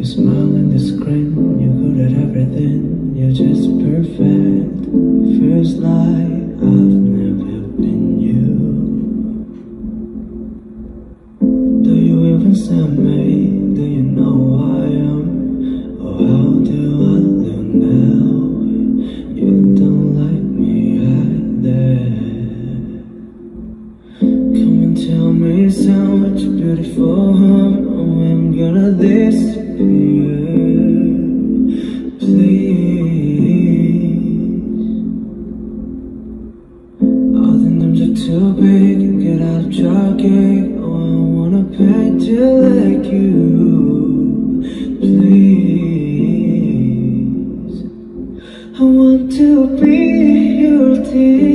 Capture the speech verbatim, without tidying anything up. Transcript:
smile in the screen, you're good at everything, you're just perfect. Feels like I've never been you. Do you even see me? Do you know who I am? Or how do I look now? You don't like me either. Come and tell me so much beautiful, huh? Oh, I'm gonna disappear. Please. All the names are too big, get out of jogging. Oh, I wanna paint you like you. Please. I want to be your tear.